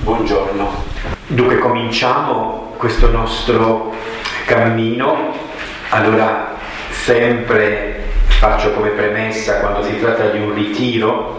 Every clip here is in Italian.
Buongiorno. Dunque cominciamo questo nostro cammino. Allora, sempre faccio come premessa quando si tratta di un ritiro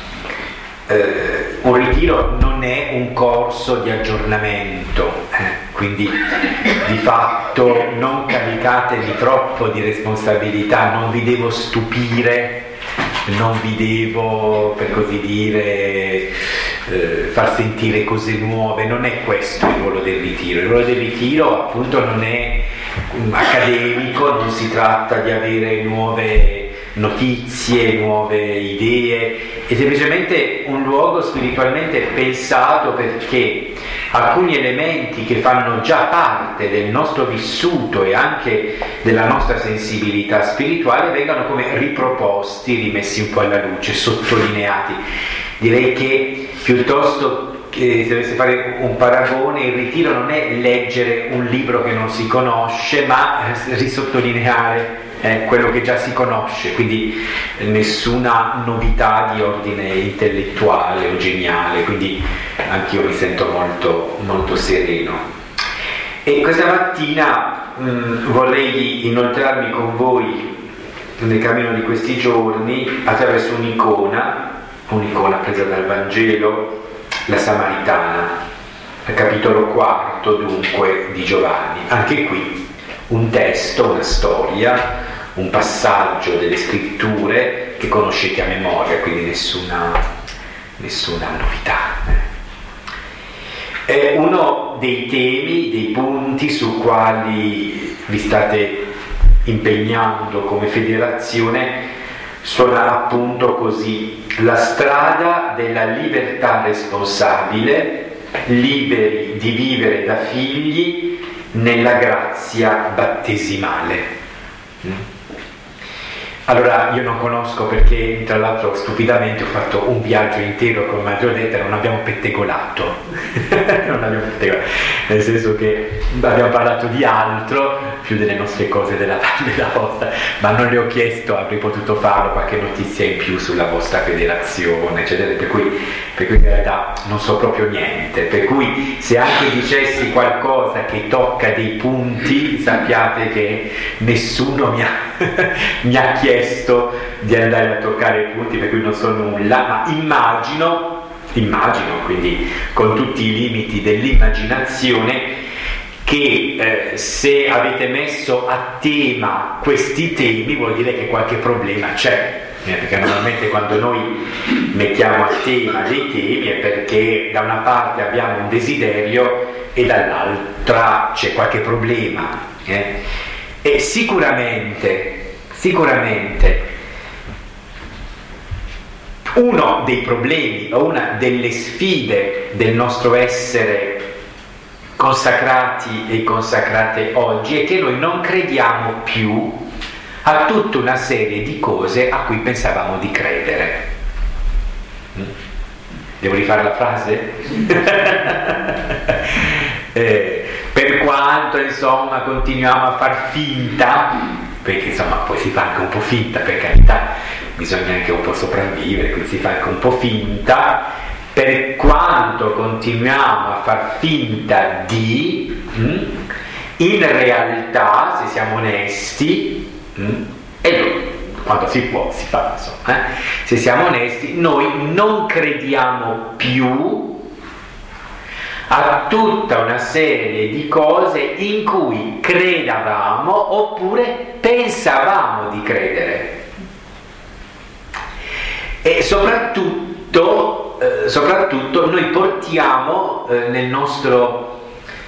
non è un corso di aggiornamento, quindi di fatto non caricatevi troppo di responsabilità, non vi devo stupire, non vi devo, per così dire, far sentire cose nuove. Non è questo il ruolo del ritiro. Il ruolo del ritiro appunto non è accademico, non si tratta di avere nuove notizie, nuove idee, è semplicemente un luogo spiritualmente pensato perché alcuni elementi che fanno già parte del nostro vissuto e anche della nostra sensibilità spirituale vengano come riproposti, rimessi un po' alla luce, sottolineati. Direi che piuttosto che se dovesse fare un paragone, il ritiro non è leggere un libro che non si conosce, ma risottolineare quello che già si conosce, quindi nessuna novità di ordine intellettuale o geniale, quindi anch'io mi sento molto, molto sereno. E questa mattina vorrei inoltrarmi con voi nel cammino di questi giorni attraverso un'icona presa dal Vangelo, la Samaritana, al capitolo 4 dunque di Giovanni. Anche qui un testo, una storia, un passaggio delle scritture che conoscete a memoria, quindi nessuna novità. È uno dei temi, dei punti su quali vi state impegnando come federazione suona appunto così: la strada della libertà responsabile, liberi di vivere da figli nella grazia battesimale. Allora, io non conosco perché, tra l'altro, stupidamente ho fatto un viaggio intero con Maggiore Detta, non abbiamo pettegolato. Nel senso che abbiamo parlato di altro, più delle nostre cose della vostra, ma non le ho chiesto, avrei potuto farlo, qualche notizia in più sulla vostra federazione, eccetera, per cui in realtà non so proprio niente, per cui se anche dicessi qualcosa che tocca dei punti, sappiate che nessuno mi ha chiesto di andare a toccare i punti, per cui non so nulla, ma immagino, quindi con tutti i limiti dell'immaginazione, che se avete messo a tema questi temi vuol dire che qualche problema c'è, perché normalmente quando noi mettiamo a tema dei temi è perché da una parte abbiamo un desiderio e dall'altra c'è qualche problema, e sicuramente uno dei problemi o una delle sfide del nostro essere consacrati e consacrate oggi è che noi non crediamo più a tutta una serie di cose a cui pensavamo di credere. Devo rifare la frase? Per quanto insomma continuiamo a far finta, perché insomma poi si fa anche un po' finta, per carità, bisogna anche un po' sopravvivere, quindi si fa anche un po' finta, per quanto continuiamo a far finta di, in realtà, se siamo onesti, e quando si può si fa, insomma, se siamo onesti, noi non crediamo più a tutta una serie di cose in cui credavamo oppure pensavamo di credere. E soprattutto noi portiamo nel nostro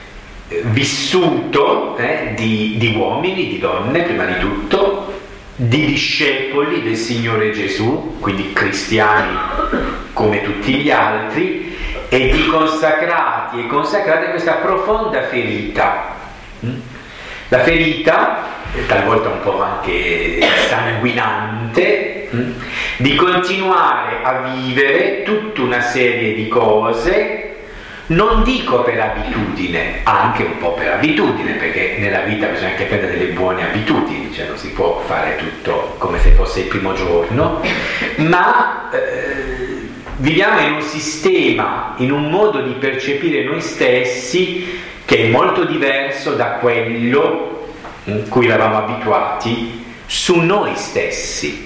vissuto di uomini, di donne, prima di tutto, di discepoli del Signore Gesù, quindi cristiani come tutti gli altri, e di consacrati e consacrate questa profonda ferita. La ferita, talvolta un po' anche sanguinante, di continuare a vivere tutta una serie di cose, non dico per abitudine, anche un po' per abitudine, perché nella vita bisogna anche prendere delle buone abitudini, cioè non si può fare tutto come se fosse il primo giorno, ma viviamo in un sistema, in un modo di percepire noi stessi che è molto diverso da quello cui eravamo abituati su noi stessi.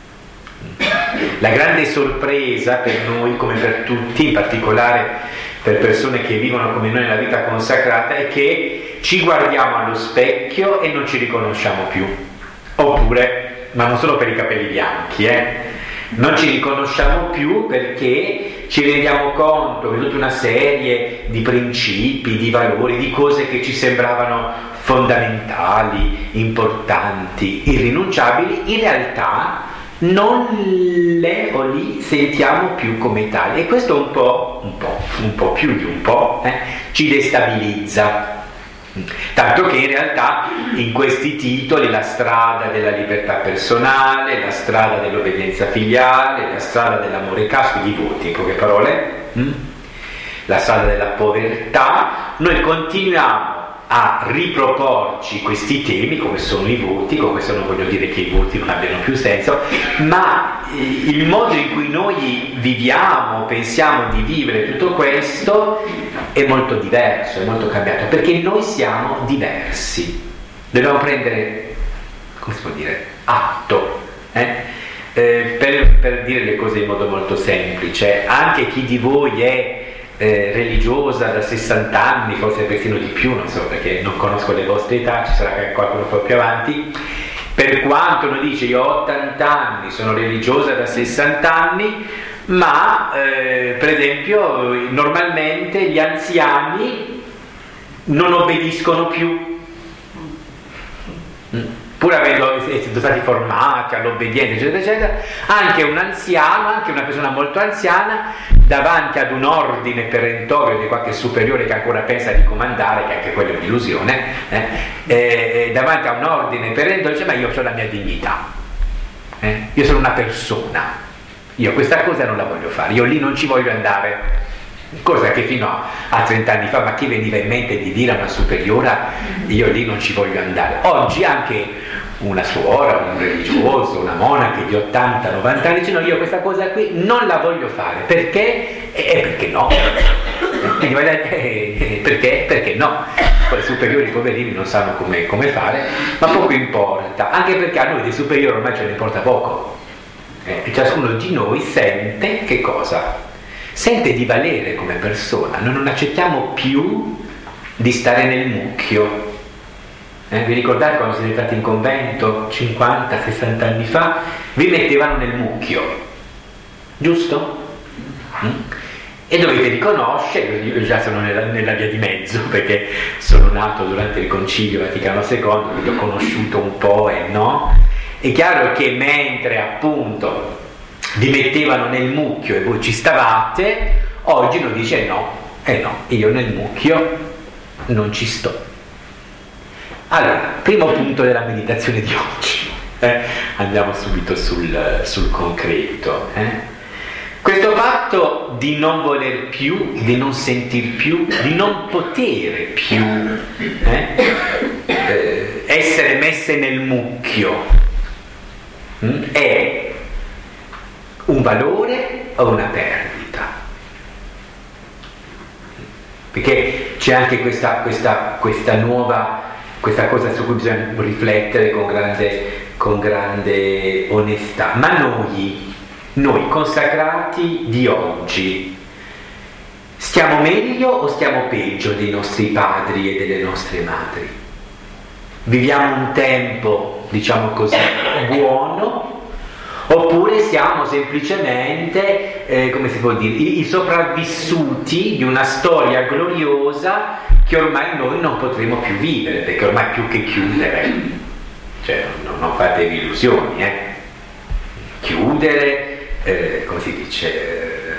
La grande sorpresa per noi, come per tutti, in particolare per persone che vivono come noi nella vita consacrata, è che ci guardiamo allo specchio e non ci riconosciamo più. Oppure, ma non solo per i capelli bianchi, non ci riconosciamo più perché ci rendiamo conto che tutta una serie di principi, di valori, di cose che ci sembravano fondamentali, importanti, irrinunciabili, in realtà non le o li sentiamo più come tali, e questo un po' più di un po' ci destabilizza. Tanto che in realtà in questi titoli la strada della libertà personale, la strada dell'obbedienza filiale, la strada dell'amore casto, di voti, in poche parole, la strada della povertà, noi continuiamo a riproporci questi temi come sono i voti. Con questo non voglio dire che i voti non abbiano più senso, ma il modo in cui noi viviamo, pensiamo di vivere tutto questo è molto diverso, è molto cambiato, perché noi siamo diversi. Dobbiamo prendere, come si può dire, atto, per dire le cose in modo molto semplice. Anche chi di voi è religiosa da 60 anni, forse persino di più, non so, perché non conosco le vostre età, ci sarà qualcuno un po' più avanti, per quanto uno dice io ho 80 anni, sono religiosa da 60 anni, ma per esempio normalmente gli anziani non obbediscono più, pur essendo stati formati all'obbedienza, eccetera eccetera. Anche un anziano, anche una persona molto anziana, davanti ad un ordine perentorio di qualche superiore che ancora pensa di comandare, che anche quella è un'illusione, davanti a un ordine perentorio dice: ma io ho la mia dignità, io sono una persona, io questa cosa non la voglio fare, io lì non ci voglio andare. Cosa che fino a 30 anni fa, ma chi veniva in mente di dire a una superiora io lì non ci voglio andare? Oggi anche una suora, un religioso, una monaca di 80-90 anni dice: no, io questa cosa qui non la voglio fare, perché? Perché no? Quindi, perché no? Poi i superiori poverini non sanno come fare, ma poco importa, anche perché a noi dei superiori ormai ce ne importa poco, e ciascuno di noi sente che cosa? Sente di valere come persona. Noi non accettiamo più di stare nel mucchio. Vi ricordate quando siete entrati in convento 50-60 anni fa? Vi mettevano nel mucchio, giusto? E dovete riconoscere, io già sono nella via di mezzo, perché sono nato durante il Concilio Vaticano II, quindi ho conosciuto un po' e no. È chiaro che mentre appunto vi mettevano nel mucchio e voi ci stavate, oggi uno dice no, io nel mucchio non ci sto. Allora, primo punto della meditazione di oggi, andiamo subito sul concreto. Questo fatto di non voler più, di non sentir più, di non potere più essere messe nel mucchio, è un valore o una perdita? Perché c'è anche questa cosa su cui bisogna riflettere con grande onestà. Ma noi consacrati di oggi stiamo meglio o stiamo peggio dei nostri padri e delle nostre madri? Viviamo un tempo, diciamo così, buono, oppure siamo semplicemente, come si può dire, i sopravvissuti di una storia gloriosa che ormai noi non potremo più vivere, perché ormai più che chiudere, cioè non fatevi illusioni, chiudere, come si dice,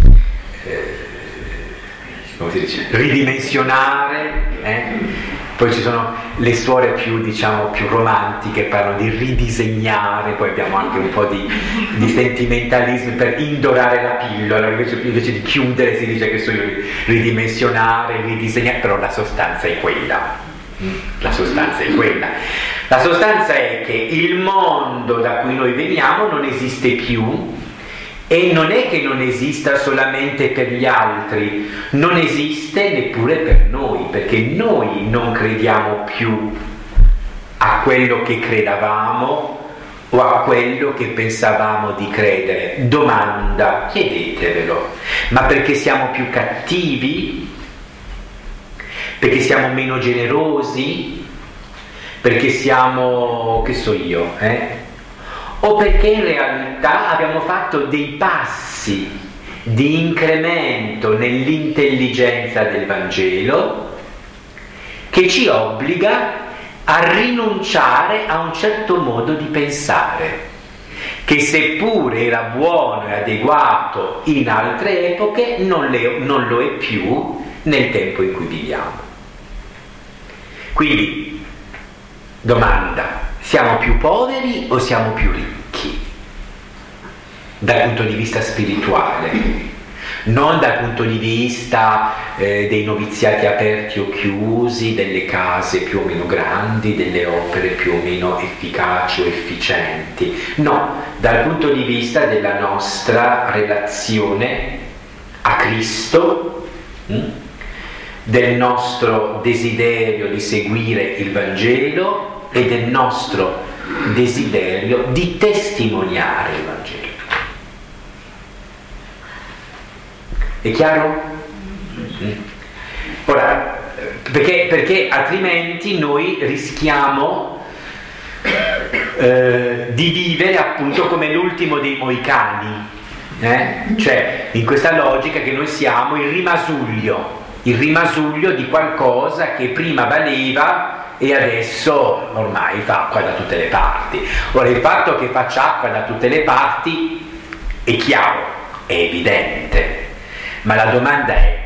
ridimensionare, poi ci sono le suore più romantiche, parlano di ridisegnare, poi abbiamo anche un po' di sentimentalismo per indorare la pillola, invece di chiudere si dice che sono ridimensionare, ridisegnare, però la sostanza è quella. La sostanza è che il mondo da cui noi veniamo non esiste più, E non è che non esista solamente per gli altri, non esiste neppure per noi, perché noi non crediamo più a quello che credevamo o a quello che pensavamo di credere. Domanda, chiedetevelo: ma perché siamo più cattivi? Perché siamo meno generosi? Perché siamo, che so io, o perché in realtà abbiamo fatto dei passi di incremento nell'intelligenza del Vangelo che ci obbliga a rinunciare a un certo modo di pensare, che seppure era buono e adeguato in altre epoche, non lo è più nel tempo in cui viviamo. Quindi, domanda: siamo più poveri o siamo più ricchi? Dal punto di vista spirituale, non dal punto di vista dei noviziati aperti o chiusi, delle case più o meno grandi, delle opere più o meno efficaci o efficienti. No, dal punto di vista della nostra relazione a Cristo, del nostro desiderio di seguire il Vangelo e del nostro desiderio di testimoniare il Vangelo. È chiaro? Ora, perché altrimenti noi rischiamo di vivere appunto come l'ultimo dei Moicani, cioè in questa logica che noi siamo il rimasuglio di qualcosa che prima valeva e adesso ormai fa acqua da tutte le parti. Ora, il fatto che faccia acqua da tutte le parti è chiaro, è evidente, ma la domanda è: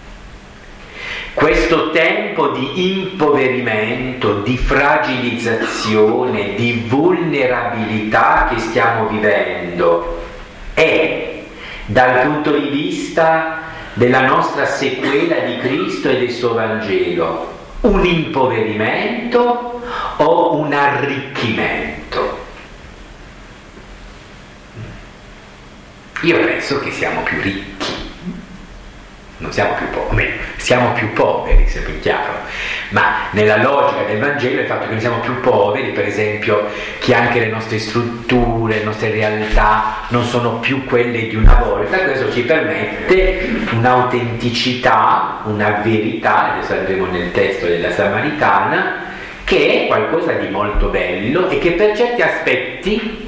questo tempo di impoverimento, di fragilizzazione, di vulnerabilità che stiamo vivendo è, dal punto di vista della nostra sequela di Cristo e del suo Vangelo, un impoverimento o un arricchimento? Io penso che siamo più ricchi, non siamo più poveri, siamo più poveri, se più chiaro, ma nella logica del Vangelo il fatto che noi siamo più poveri, per esempio, che anche le nostre strutture, le nostre realtà non sono più quelle di una volta, questo ci permette un'autenticità, una verità, adesso andremo nel testo della Samaritana, che è qualcosa di molto bello e che per certi aspetti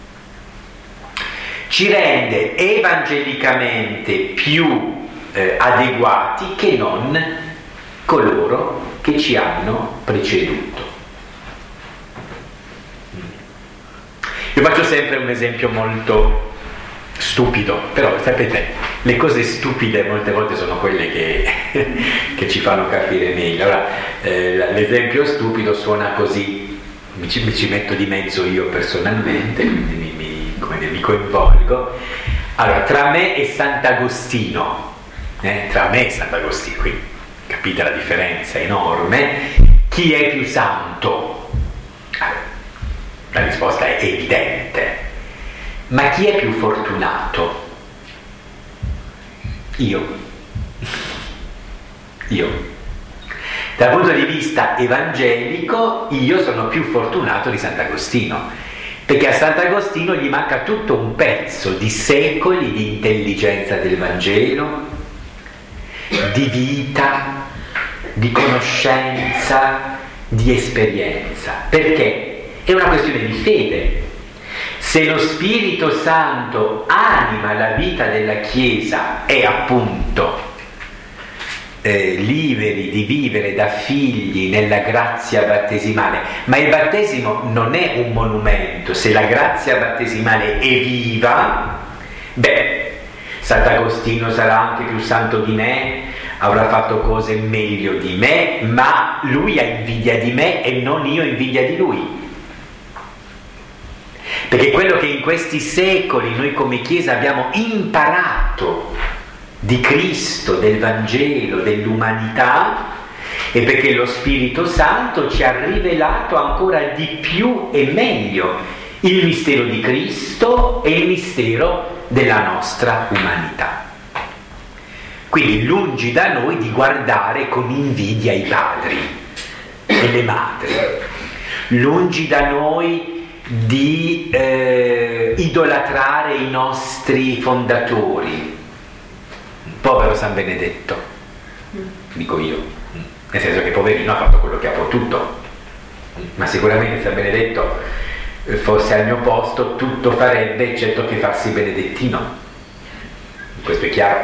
ci rende evangelicamente più adeguati che non coloro che ci hanno preceduto. Io faccio sempre un esempio molto stupido, però sapete, le cose stupide molte volte sono quelle che ci fanno capire meglio. Allora, l'esempio stupido suona così, mi ci metto di mezzo io personalmente, quindi mi coinvolgo. Allora, tra me e Sant'Agostino, quindi capite la differenza enorme, chi è più santo? La risposta è evidente, ma chi è più fortunato? Io. Dal punto di vista evangelico, io sono più fortunato di Sant'Agostino, perché a Sant'Agostino gli manca tutto un pezzo di secoli di intelligenza del Vangelo, di vita, di conoscenza, di esperienza, perché è una questione di fede. Se lo Spirito Santo anima la vita della Chiesa e appunto liberi di vivere da figli nella grazia battesimale, ma il battesimo non è un monumento. Se la grazia battesimale è viva, Sant'Agostino sarà anche più santo di me, avrà fatto cose meglio di me, ma lui ha invidia di me e non io invidia di lui. Perché quello che in questi secoli noi come Chiesa abbiamo imparato di Cristo, del Vangelo, dell'umanità, è perché lo Spirito Santo ci ha rivelato ancora di più e meglio il mistero di Cristo e il mistero della nostra umanità. Quindi lungi da noi di guardare con invidia i padri e le madri, lungi da noi di idolatrare i nostri fondatori. Povero San Benedetto, dico io, nel senso che poverino ha fatto quello che ha potuto, ma sicuramente San Benedetto fosse al mio posto tutto farebbe eccetto che farsi benedettino. Questo è chiaro?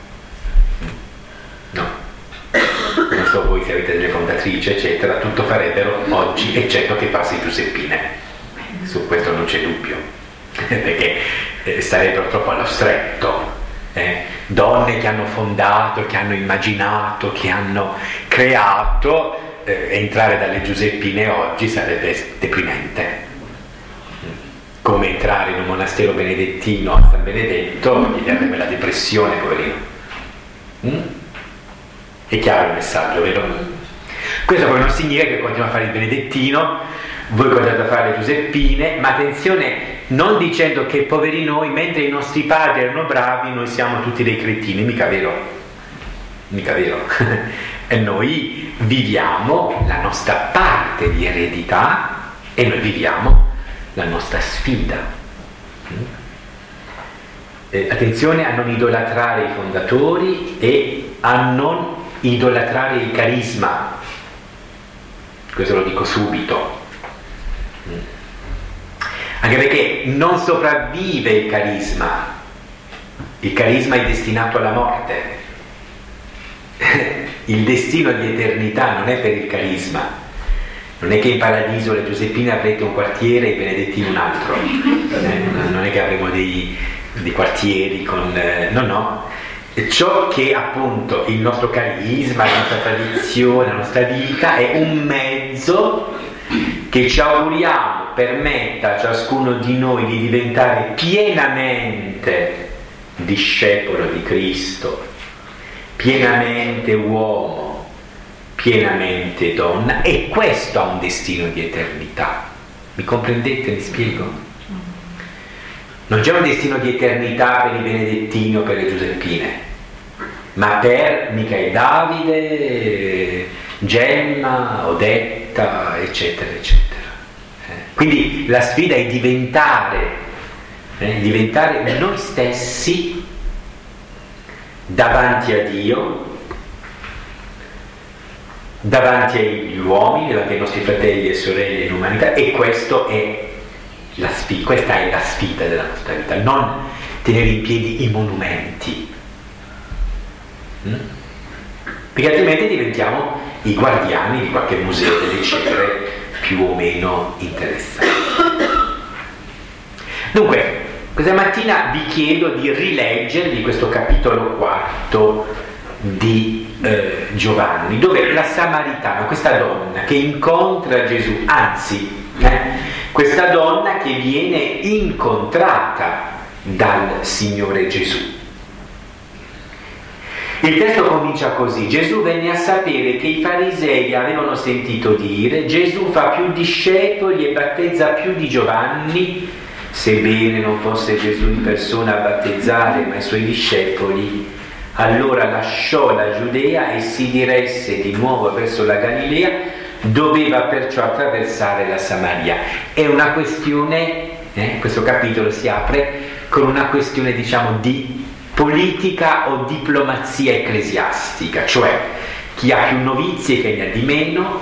No, non so voi se avete delle fondatrici eccetera, tutto farebbero oggi eccetto che farsi Giuseppine. Su questo non c'è dubbio, perché sarebbero troppo allo stretto. Donne che hanno fondato, che hanno immaginato, che hanno creato, entrare dalle Giuseppine oggi sarebbe deprimente. Come entrare in un monastero benedettino a San Benedetto gli darebbe la depressione, poverino. È chiaro il messaggio, vero? Questo poi non significa che continua a fare il benedettino, voi continuate a fare le Giuseppine, ma attenzione, non dicendo che poveri noi, mentre i nostri padri erano bravi, noi siamo tutti dei cretini, mica vero? Mica vero? E noi viviamo la nostra parte di eredità e noi viviamo la nostra sfida. Attenzione a non idolatrare i fondatori e a non idolatrare il carisma. Questo lo dico subito. Anche perché non sopravvive il carisma è destinato alla morte. Il destino di eternità non è per il carisma. Non è che in paradiso le Giuseppine avrete un quartiere e i benedettini un altro. Non è che avremo dei quartieri con... no. Ciò che appunto il nostro carisma, la nostra tradizione, la nostra vita è un mezzo che ci auguriamo permetta a ciascuno di noi di diventare pienamente discepolo di Cristo, pienamente uomo, pienamente donna, e questo ha un destino di eternità. Mi comprendete? Mi spiego? Non c'è un destino di eternità per i benedettini o per le Giuseppine, ma per Michele Davide, Gemma, Odetta, eccetera, eccetera. Quindi la sfida è diventare noi stessi davanti a Dio, davanti agli uomini, davanti ai nostri fratelli e sorelle in umanità, e questa è la sfida della nostra vita, non tenere in piedi i monumenti, perché altrimenti diventiamo i guardiani di qualche museo delle cifre più o meno interessanti. Dunque, questa mattina vi chiedo di rileggervi questo capitolo 4 di Giovanni, dove la Samaritana, questa donna che incontra Gesù, anzi questa donna che viene incontrata dal Signore Gesù. Il testo comincia così: Gesù venne a sapere che i farisei avevano sentito dire: Gesù fa più discepoli e battezza più di Giovanni, sebbene non fosse Gesù in persona a battezzare ma i suoi discepoli. Allora lasciò la Giudea e si diresse di nuovo verso la Galilea, doveva perciò attraversare la Samaria. È una questione, questo capitolo si apre con una questione, diciamo, di politica o diplomazia ecclesiastica, cioè chi ha più novizi e chi ne ha di meno,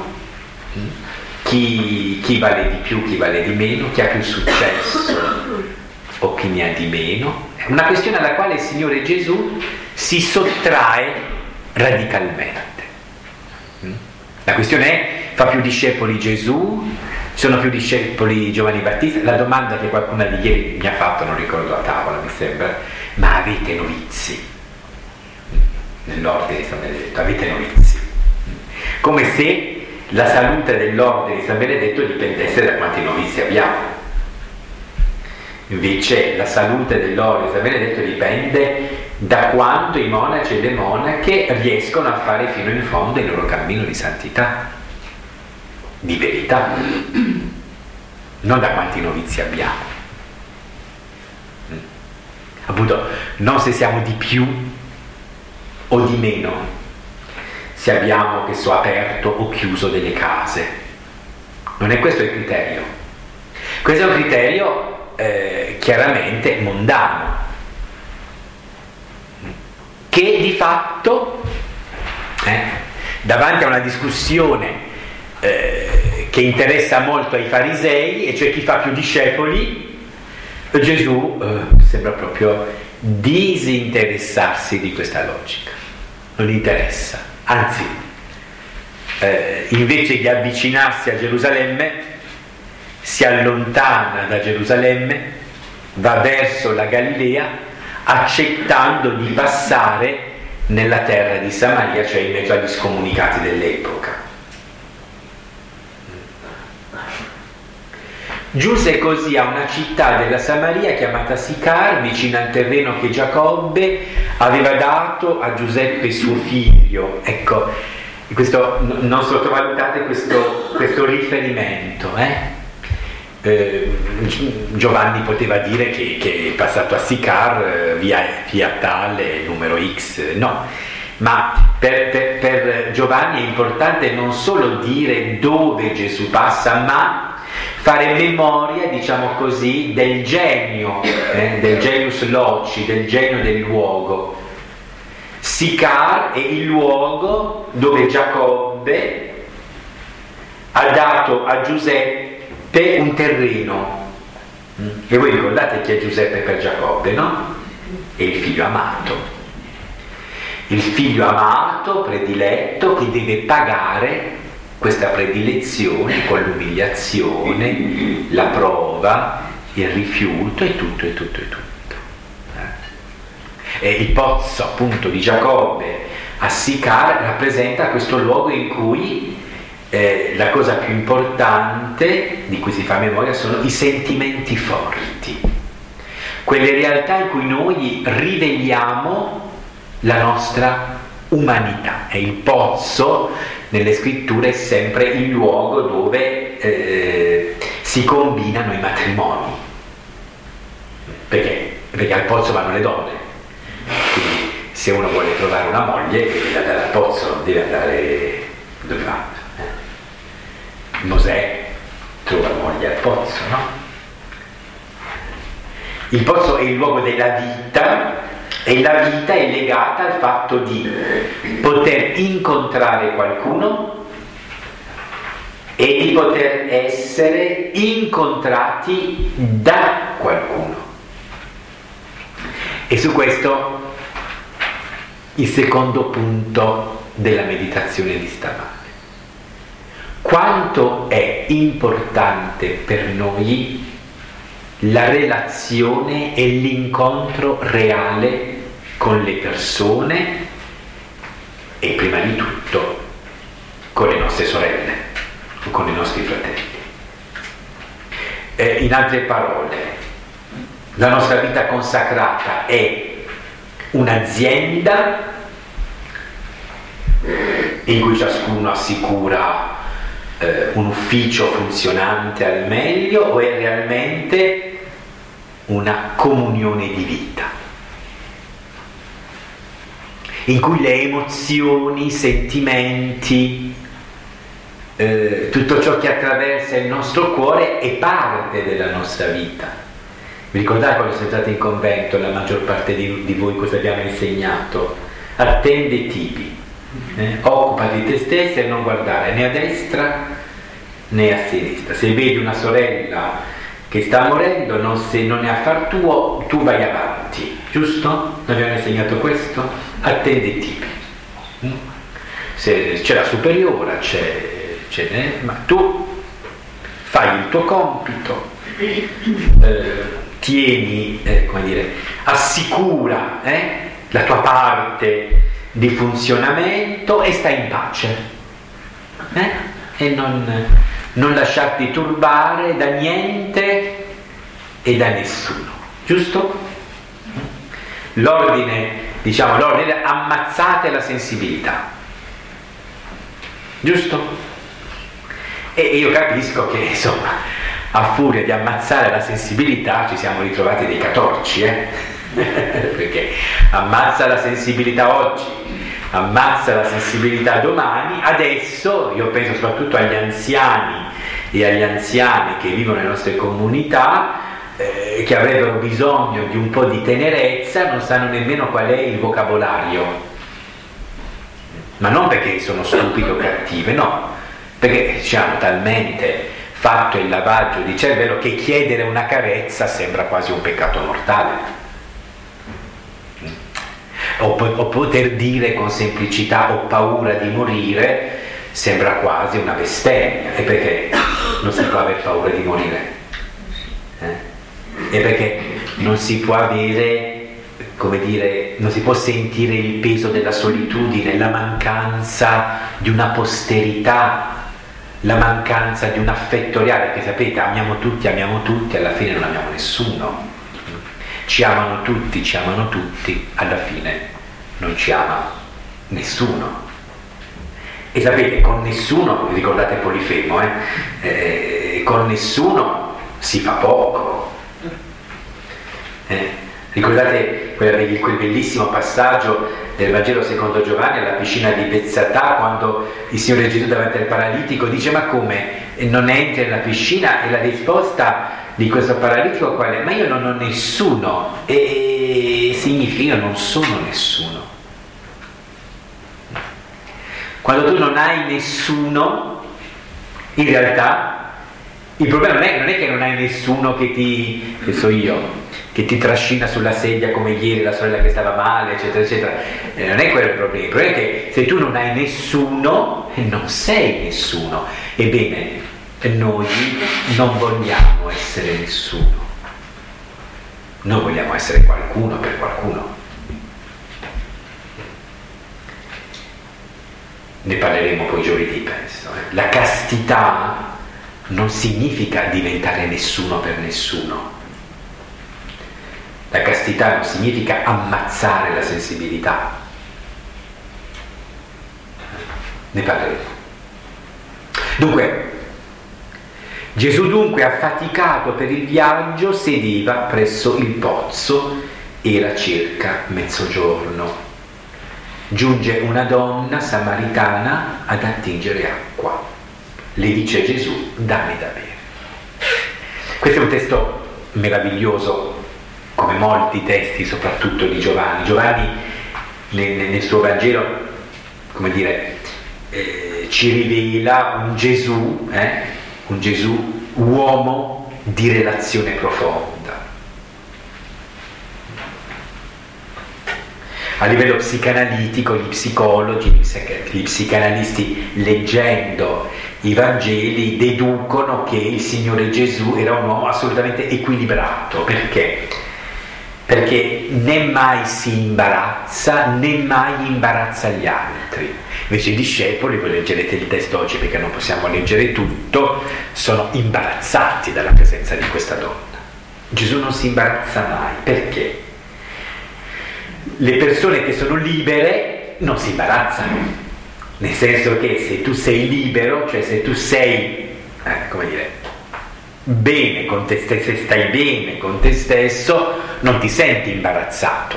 chi vale di più, chi vale di meno, chi ha più successo o chi ne ha di meno. È una questione alla quale il Signore Gesù si sottrae radicalmente. La questione è: fa più discepoli Gesù? Sono più discepoli Giovanni Battista? La domanda che qualcuno di ieri mi ha fatto, non ricordo a tavola mi sembra: ma avete novizi? Nell'ordine di San Benedetto avete novizi? Come se la salute dell'ordine di San Benedetto dipendesse da quanti novizi abbiamo. Invece la salute dell'ordine di San Benedetto dipende da quanto i monaci e le monache riescono a fare fino in fondo il loro cammino di santità, di verità. non da quanti novizi abbiamo. Appunto, non se siamo di più o di meno, se abbiamo, che so, aperto o chiuso delle case. Non è questo il criterio. Questo è un criterio chiaramente mondano, che di fatto davanti a una discussione che interessa molto ai farisei, e cioè chi fa più discepoli, Gesù sembra proprio disinteressarsi di questa logica, non gli interessa, anzi invece di avvicinarsi a Gerusalemme si allontana da Gerusalemme, va verso la Galilea, accettando di passare nella terra di Samaria, cioè in mezzo agli scomunicati dell'epoca. Giunse così a una città della Samaria chiamata Sicar, vicino al terreno che Giacobbe aveva dato a Giuseppe suo figlio. Ecco, questo, non sottovalutate questo riferimento. Giovanni poteva dire che è passato a Sicar via tale, numero X, no. Ma per Giovanni è importante non solo dire dove Gesù passa, ma fare memoria, diciamo così, del genio, del genius loci, del genio del luogo. Sicar è il luogo dove Giacobbe ha dato a Giuseppe un terreno. E voi ricordate chi è Giuseppe per Giacobbe, no? È il figlio amato. Il figlio amato, prediletto, che deve pagare questa predilezione con l'umiliazione, la prova, il rifiuto e tutto. E il pozzo appunto di Giacobbe a Sicar rappresenta questo luogo in cui la cosa più importante di cui si fa memoria sono i sentimenti forti, quelle realtà in cui noi riveliamo la nostra umanità. E il pozzo nelle scritture è sempre il luogo dove si combinano i matrimoni, perché al pozzo vanno le donne, quindi se uno vuole trovare una moglie deve andare al pozzo, deve andare dove va? Mosè trova moglie al pozzo, no? Il pozzo è il luogo della vita, e la vita è legata al fatto di poter incontrare qualcuno e di poter essere incontrati da qualcuno. E su questo il secondo punto della meditazione di stamane. Quanto è importante per noi la relazione e l'incontro reale con le persone e prima di tutto con le nostre sorelle o con i nostri fratelli. In altre parole, la nostra vita consacrata è un'azienda in cui ciascuno assicura un ufficio funzionante al meglio, o è realmente una comunione di vita in cui le emozioni, i sentimenti, tutto ciò che attraversa il nostro cuore è parte della nostra vita. Vi ricordate quando siete stati in convento, la maggior parte di voi cosa abbiamo insegnato? Attende tipi, occupa di te stessa e non guardare né a destra né a sinistra. Se vedi una sorella che sta morendo, non è affar tuo, tu vai avanti, giusto? Abbiamo insegnato questo? Attendi tipi. Se c'è la superiore, ma tu fai il tuo compito, tieni, assicura la tua parte di funzionamento e stai in pace. E non lasciarti turbare da niente e da nessuno, giusto? L'ordine ammazzate la sensibilità, giusto? E io capisco che insomma a furia di ammazzare la sensibilità ci siamo ritrovati dei catorci, perché ammazza la sensibilità oggi, ammazza la sensibilità domani. Adesso io penso soprattutto agli anziani e agli anziani che vivono nelle nostre comunità, che avrebbero bisogno di un po' di tenerezza, non sanno nemmeno qual è il vocabolario, ma non perché sono stupide o cattive, no, perché ci hanno talmente fatto il lavaggio di cervello che chiedere una carezza sembra quasi un peccato mortale, o poter dire con semplicità ho paura di morire sembra quasi una bestemmia. E perché non si può aver paura di morire? E perché non si può avere, come dire, non si può sentire il peso della solitudine, la mancanza di una posterità, la mancanza di un affetto reale, perché sapete, amiamo tutti, alla fine non amiamo nessuno. Ci amano tutti, alla fine non ci ama nessuno. E sapete, con nessuno, ricordate Polifemo, con nessuno si fa poco. Ricordate quel bellissimo passaggio del Vangelo secondo Giovanni alla piscina di Bezzatà, quando il Signore Gesù davanti al paralitico dice: ma come non entri nella piscina? E la risposta di questo paralitico qual è? Ma io non ho nessuno. E significa io non sono nessuno. Quando tu non hai nessuno, in realtà il problema non è che non hai nessuno che ti trascina sulla sedia come ieri la sorella che stava male, eccetera eccetera. Non è quello il problema è che se tu non hai nessuno, non sei nessuno. Ebbene, noi non vogliamo essere nessuno, noi vogliamo essere qualcuno per qualcuno. Ne parleremo poi giovedì, penso. La castità non significa diventare nessuno per nessuno. La castità non significa ammazzare la sensibilità. Ne parleremo. Dunque, Gesù dunque, affaticato per il viaggio, sedeva presso il pozzo, era circa mezzogiorno. Giunge una donna samaritana ad attingere acqua. Le dice Gesù: dammi da bere. Questo è un testo meraviglioso, come molti testi, soprattutto di Giovanni. Giovanni nel suo Vangelo, come dire, ci rivela un Gesù uomo di relazione profonda. A livello psicanalitico, gli psicologi, gli psicanalisti, leggendo i Vangeli, deducono che il Signore Gesù era un uomo assolutamente equilibrato. Perché? Perché né mai si imbarazza, né mai imbarazza gli altri. Invece i discepoli, voi leggerete il testo oggi perché non possiamo leggere tutto, sono imbarazzati dalla presenza di questa donna. Gesù non si imbarazza mai. Perché? Le persone che sono libere non si imbarazzano, nel senso che se tu sei libero, cioè se tu sei, bene con te stesso, se stai bene con te stesso, non ti senti imbarazzato.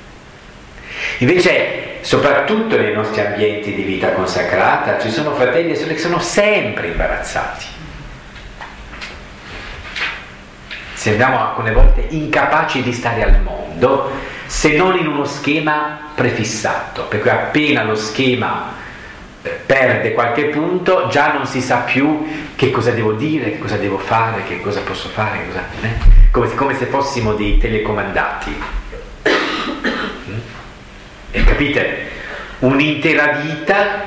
Invece, soprattutto nei nostri ambienti di vita consacrata, ci sono fratelli e sorelle che sono sempre imbarazzati. Sembriamo alcune volte incapaci di stare al mondo, se non in uno schema prefissato, perché appena lo schema perde qualche punto già non si sa più che cosa devo dire, che cosa devo fare, che cosa posso fare, come se fossimo dei telecomandati. E capite? Un'intera vita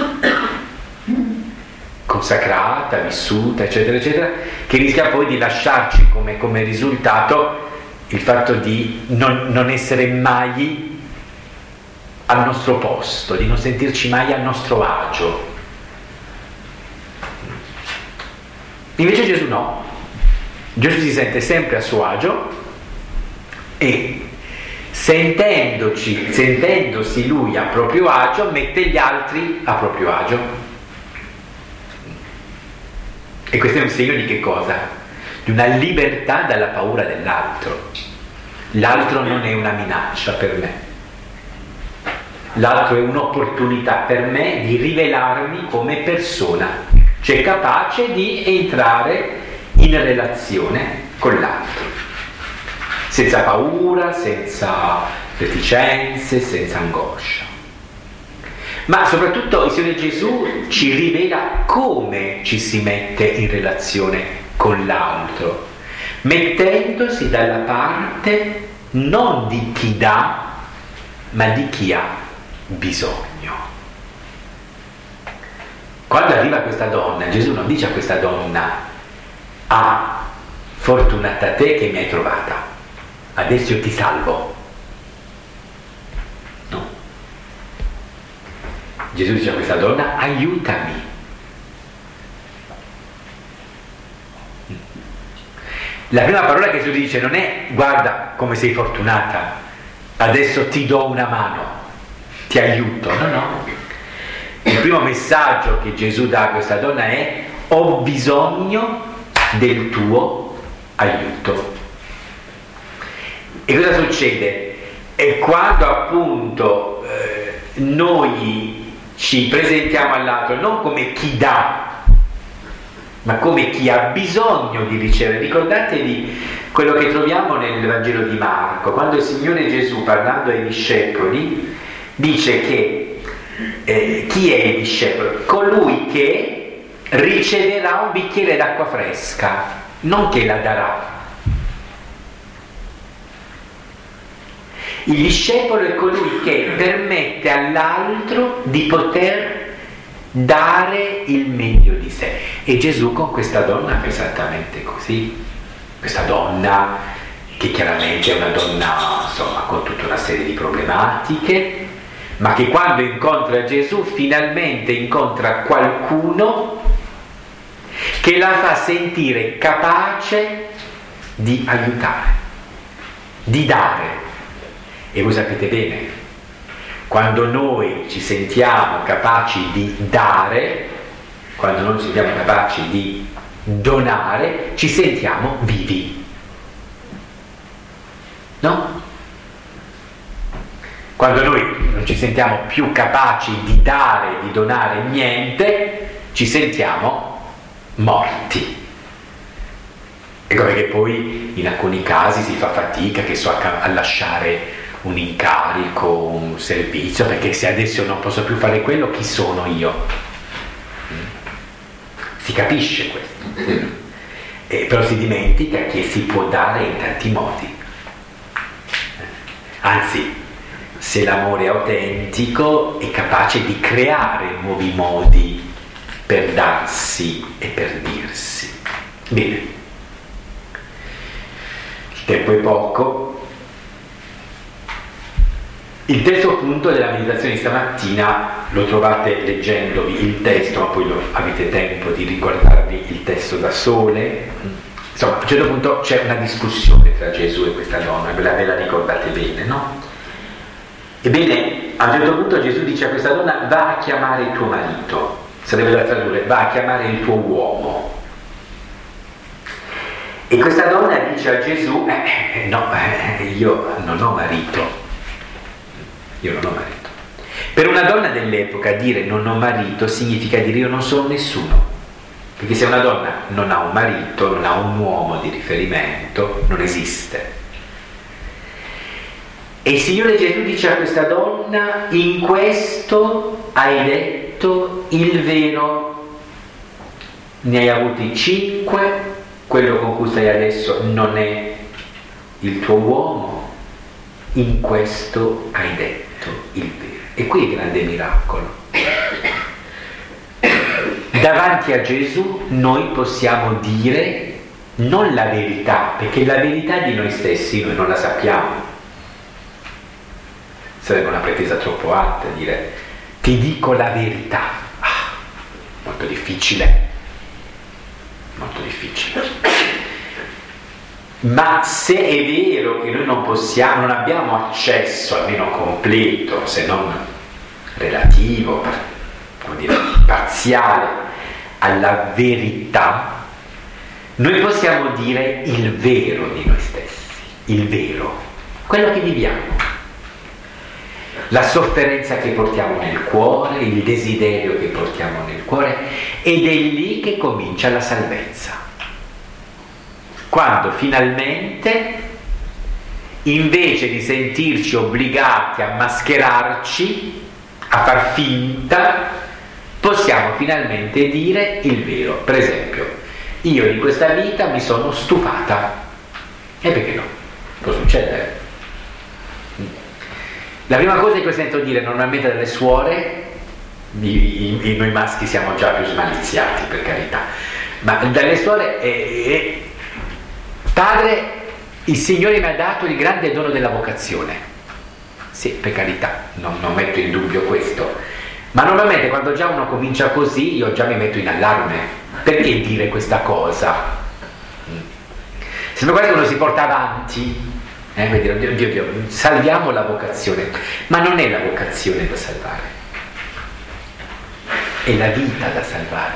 consacrata, vissuta, eccetera eccetera, che rischia poi di lasciarci come risultato il fatto di non essere mai al nostro posto, di non sentirci mai al nostro agio. Invece Gesù no. Gesù si sente sempre a suo agio e sentendosi lui a proprio agio, mette gli altri a proprio agio. E questo è un segno di che cosa? di una libertà dalla paura dell'altro. L'altro non è una minaccia per me, l'altro è un'opportunità per me di rivelarmi come persona, cioè capace di entrare in relazione con l'altro, senza paura, senza reticenze, senza angoscia. Ma soprattutto il Signore Gesù ci rivela come ci si mette in relazione con l'altro, mettendosi dalla parte non di chi dà, ma di chi ha bisogno. Quando arriva questa donna, Gesù non dice a questa donna: ah, fortunata te che mi hai trovata, adesso io ti salvo. No. Gesù dice a questa donna: aiutami. La prima parola che Gesù dice non è: guarda come sei fortunata, adesso ti do una mano, ti aiuto. No, no. Il primo messaggio che Gesù dà a questa donna è: ho bisogno del tuo aiuto. E cosa succede? E quando appunto noi ci presentiamo all'altro non come chi dà, ma come chi ha bisogno di ricevere. Ricordatevi quello che troviamo nel Vangelo di Marco, quando il Signore Gesù, parlando ai discepoli, dice che chi è il discepolo? Colui che riceverà un bicchiere d'acqua fresca, non che la darà. Il discepolo è colui che permette all'altro di poter dare il meglio di sé. E Gesù con questa donna fa esattamente così. Questa donna, che chiaramente è una donna, insomma, con tutta una serie di problematiche, ma che quando incontra Gesù finalmente incontra qualcuno che la fa sentire capace di aiutare, di dare. E voi sapete bene, quando noi ci sentiamo capaci di dare, quando noi ci sentiamo capaci di donare, ci sentiamo vivi. No? Quando noi non ci sentiamo più capaci di dare, di donare niente, ci sentiamo morti. Ecco perché poi in alcuni casi si fa fatica, che so, a lasciare un incarico, un servizio, perché se adesso non posso più fare quello, chi sono io? Si capisce questo, però si dimentica che si può dare in tanti modi. Anzi, se l'amore è autentico, è capace di creare nuovi modi per darsi e per dirsi. Bene, il tempo è poco. Il terzo punto della meditazione di stamattina lo trovate leggendovi il testo, ma poi avete tempo di riguardarvi il testo da sole. Insomma, a un certo punto c'è una discussione tra Gesù e questa donna, ve la ricordate bene, no? Ebbene, a un certo punto Gesù dice a questa donna: va a chiamare il tuo marito, sarebbe da tradurre: va a chiamare il tuo uomo. E questa donna dice a Gesù: no, io non ho marito. Io non ho marito. Per una donna dell'epoca dire non ho marito significa dire io non sono nessuno, perché se una donna non ha un marito, non ha un uomo di riferimento, non esiste. E il Signore Gesù dice a questa donna: in questo hai detto il vero, ne hai avuti 5, quello con cui stai adesso non è il tuo uomo, in questo hai detto il vero. E qui è il grande miracolo. Davanti a Gesù noi possiamo dire non la verità, perché la verità di noi stessi noi non la sappiamo. Sarebbe una pretesa troppo alta dire ti dico la verità. Molto difficile, molto difficile. Ma se è vero che noi non abbiamo accesso, almeno completo, se non relativo, come dire, parziale, alla verità, Noi possiamo dire il vero di noi stessi, il vero, quello che viviamo, la sofferenza che portiamo nel cuore, il desiderio che portiamo nel cuore, ed è lì che comincia la salvezza. Quando finalmente, invece di sentirci obbligati a mascherarci, a far finta, possiamo finalmente dire il vero. Per esempio, io di questa vita mi sono stufata. E perché no? Può succedere. La prima cosa che sento dire normalmente dalle suore, noi maschi siamo già più smaliziati, per carità, ma dalle suore è padre, il Signore mi ha dato il grande dono della vocazione. Sì, per carità, non metto in dubbio questo, ma normalmente quando già uno comincia così io già mi metto in allarme. Perché dire questa cosa? Sembra quasi che uno si porta avanti, per dire, Dio, salviamo la vocazione, ma non è la vocazione da salvare, è la vita da salvare.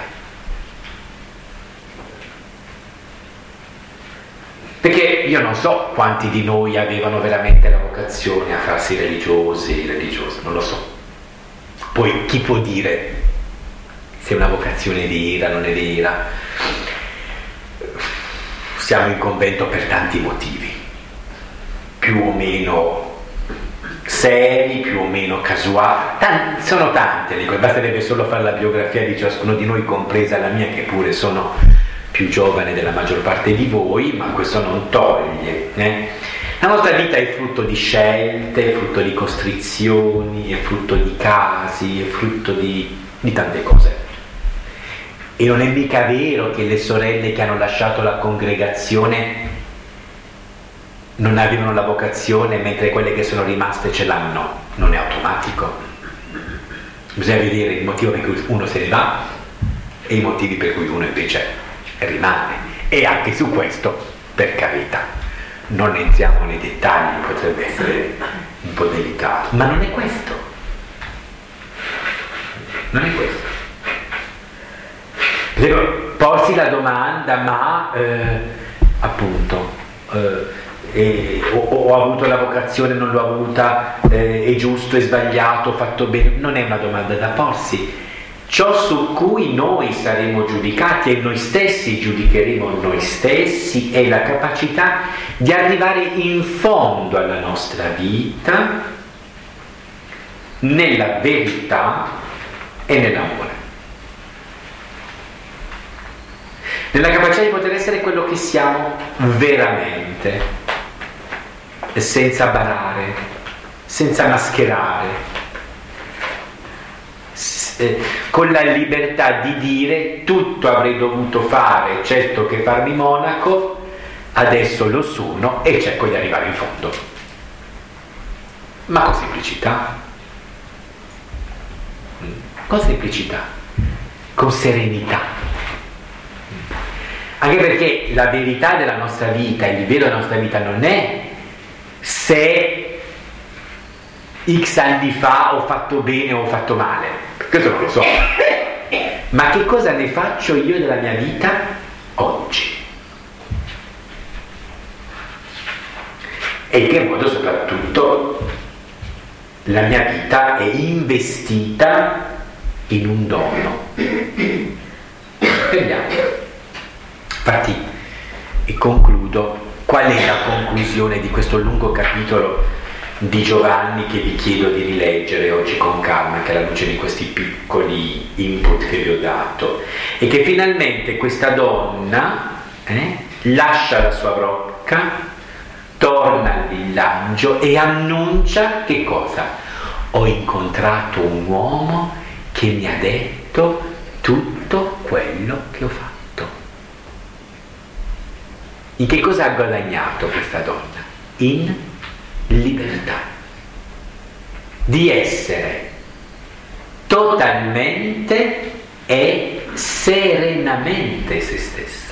Perché io non so quanti di noi avevano veramente la vocazione a farsi religiosi, non lo so. Poi chi può dire se è una vocazione vera, non è vera? Siamo in convento per tanti motivi, più o meno seri, più o meno casuali, sono tante, basterebbe solo fare la biografia di ciascuno di noi, compresa la mia, che pure sono più giovane della maggior parte di voi, ma questo non toglie. La nostra vita è frutto di scelte, è frutto di costrizioni, è frutto di casi, è frutto di tante cose. E non è mica vero che le sorelle che hanno lasciato la congregazione non avevano la vocazione, mentre quelle che sono rimaste ce l'hanno. Non è automatico. Bisogna vedere il motivo per cui uno se ne va e i motivi per cui uno invece rimane. E anche su questo, per carità, non entriamo nei dettagli, potrebbe essere un po' delicato, ma non è questo. Non è questo. Porsi la domanda, ma appunto ho avuto la vocazione, non l'ho avuta, è giusto, è sbagliato, ho fatto bene? Non è una domanda da porsi. Ciò su cui noi saremo giudicati e noi stessi giudicheremo noi stessi è la capacità di arrivare in fondo alla nostra vita nella verità e nell'amore. Nella capacità di poter essere quello che siamo veramente, senza barare, senza mascherare, con la libertà di dire tutto avrei dovuto fare, certo che farmi monaco, adesso lo sono e cerco di arrivare in fondo. Ma con semplicità, con serenità. Anche perché la verità della nostra vita, il vero della nostra vita non è se X anni fa ho fatto bene o ho fatto male, questo non lo so, ma che cosa ne faccio io della mia vita oggi e in che modo soprattutto la mia vita è investita in un dono per gli altri. Infatti, e concludo, qual è la conclusione di questo lungo capitolo di Giovanni che vi chiedo di rileggere oggi con calma, che alla luce di questi piccoli input che vi ho dato? E che finalmente questa donna lascia la sua brocca, torna al villaggio e annuncia che cosa? Ho incontrato un uomo che mi ha detto tutto quello che ho fatto. In che cosa ha guadagnato questa donna? In libertà. Di essere totalmente e serenamente se stessa.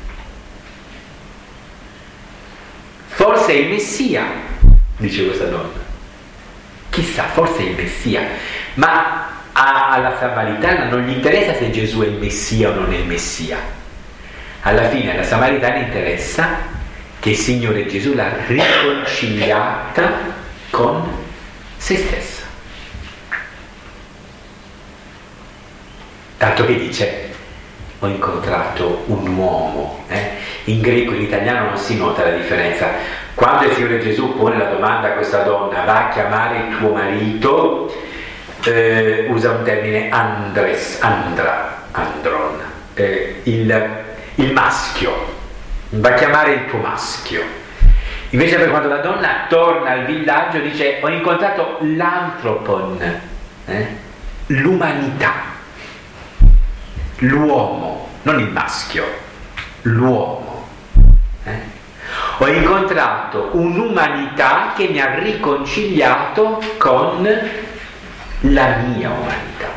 Forse è il Messia, dice questa donna. Chissà, forse è il Messia. Ma alla Samaritana non gli interessa se Gesù è il Messia o non è il Messia. Alla fine alla Samaritana interessa che il Signore Gesù l'ha riconciliata con se stessa. Tanto che dice: ho incontrato un uomo. In greco e in italiano non si nota la differenza. Quando il Signore Gesù pone la domanda a questa donna: va a chiamare il tuo marito, usa un termine andron, il maschio, va a chiamare il tuo maschio. Invece per quando la donna torna al villaggio dice: ho incontrato l'anthropon, l'umanità, l'uomo, non il maschio, l'uomo. Ho incontrato un'umanità che mi ha riconciliato con la mia umanità.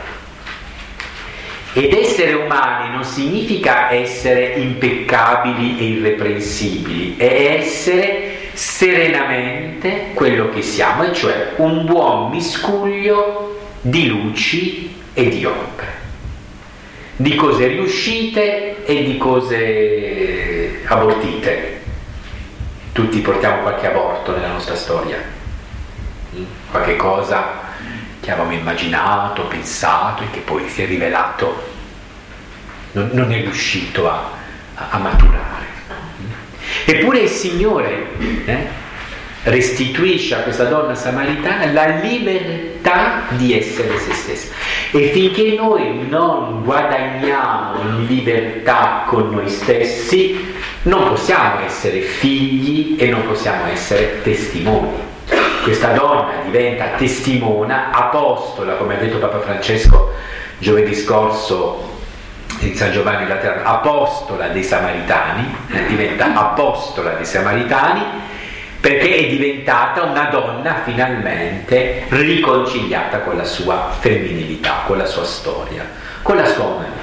Ed essere umani non significa essere impeccabili e irreprensibili, è essere serenamente quello che siamo, e cioè un buon miscuglio di luci e di ombre, di cose riuscite e di cose abortite. Tutti portiamo qualche aborto nella nostra storia, qualche cosa che avevamo immaginato, pensato e che poi si è rivelato non è riuscito a maturare. Eppure il Signore restituisce a questa donna samaritana la libertà di essere se stessa, e finché noi non guadagniamo libertà con noi stessi non possiamo essere figli e non possiamo essere testimoni. Questa donna diventa testimona, apostola, come ha detto Papa Francesco giovedì scorso in San Giovanni Laterano, apostola dei Samaritani, diventa apostola dei Samaritani perché è diventata una donna finalmente riconciliata con la sua femminilità, con la sua storia, con la sua umanità.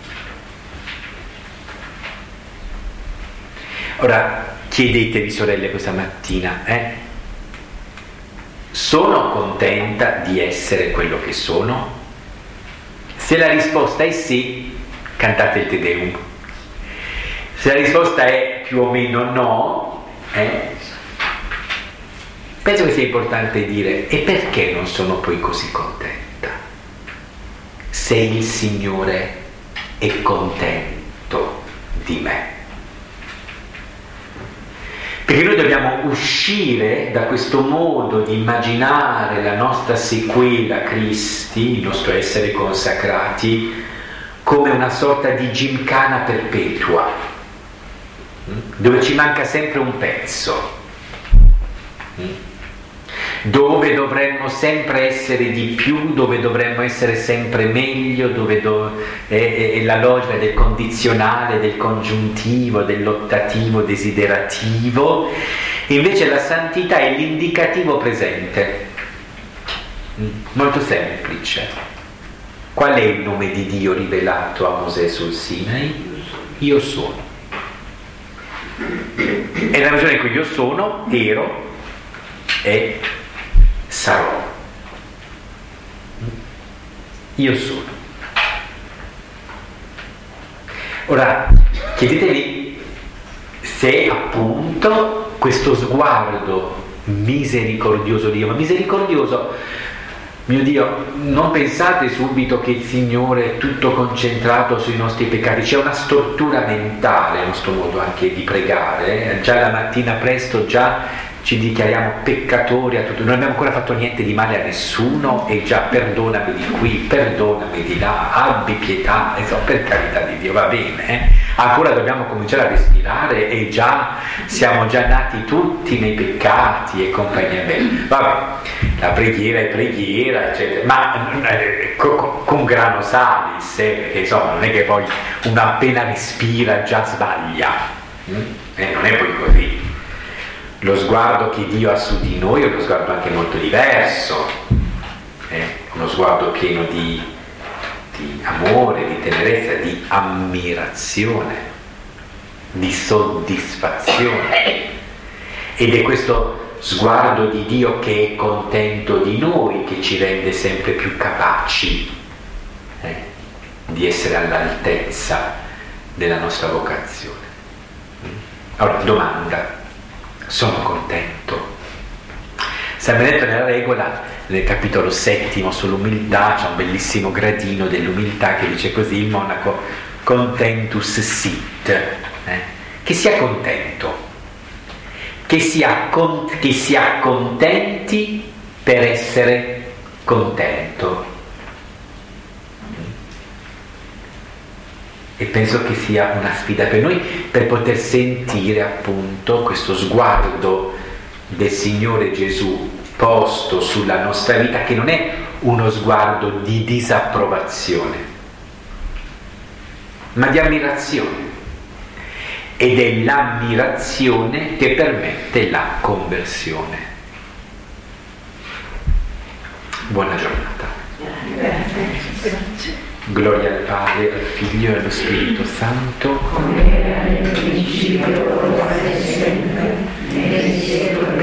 Ora chiedetevi, sorelle, questa mattina, sono contenta di essere quello che sono? Se la risposta è sì, cantate il Te Deum. Se la risposta è più o meno no, penso che sia importante dire: e perché non sono poi così contenta? Se il Signore è contento di me. Perché noi dobbiamo uscire da questo modo di immaginare la nostra sequela Cristi, il nostro essere consacrati, come una sorta di gimkhana perpetua, dove ci manca sempre un pezzo, dove dovremmo sempre essere di più, dove dovremmo essere sempre meglio, dove è la logica del condizionale, del congiuntivo, dell'ottativo desiderativo. Invece la santità è l'indicativo presente, molto semplice. Qual è il nome di Dio rivelato a Mosè sul Sinai? Io sono. È la misura in cui io sono, ero e sarò. Io sono. Ora chiedetevi se appunto questo sguardo misericordioso di Dio, ma misericordioso, mio Dio, non pensate subito che il Signore è tutto concentrato sui nostri peccati. C'è una stortura mentale nel nostro modo anche di pregare, già la mattina presto già ci dichiariamo peccatori a tutto, non abbiamo ancora fatto niente di male a nessuno e già perdonami di qui, perdonami di là, abbi pietà, per carità di Dio, va bene, ancora dobbiamo cominciare a respirare e già siamo già nati tutti nei peccati e compagnia bella. Vabbè, la preghiera è preghiera, eccetera, ma con grano salis, perché insomma non è che poi uno appena respira già sbaglia, non è poi così. Lo sguardo che Dio ha su di noi è uno sguardo anche molto diverso, uno sguardo pieno di amore, di tenerezza, di ammirazione, di soddisfazione. Ed è questo sguardo di Dio che è contento di noi che ci rende sempre più capaci di essere all'altezza della nostra vocazione. Allora, domanda: sono contento? San Benedetto nella regola, nel capitolo 7 sull'umiltà, c'è un bellissimo gradino dell'umiltà che dice così: il monaco contentus sit, che sia contento, che si accontenti per essere contento. E penso che sia una sfida per noi, per poter sentire appunto questo sguardo del Signore Gesù posto sulla nostra vita, che non è uno sguardo di disapprovazione, ma di ammirazione. Ed è l'ammirazione che permette la conversione. Buona giornata. Gloria al Padre, al Figlio e allo Spirito Santo. Come era nel principio, ora e sempre, nei secoli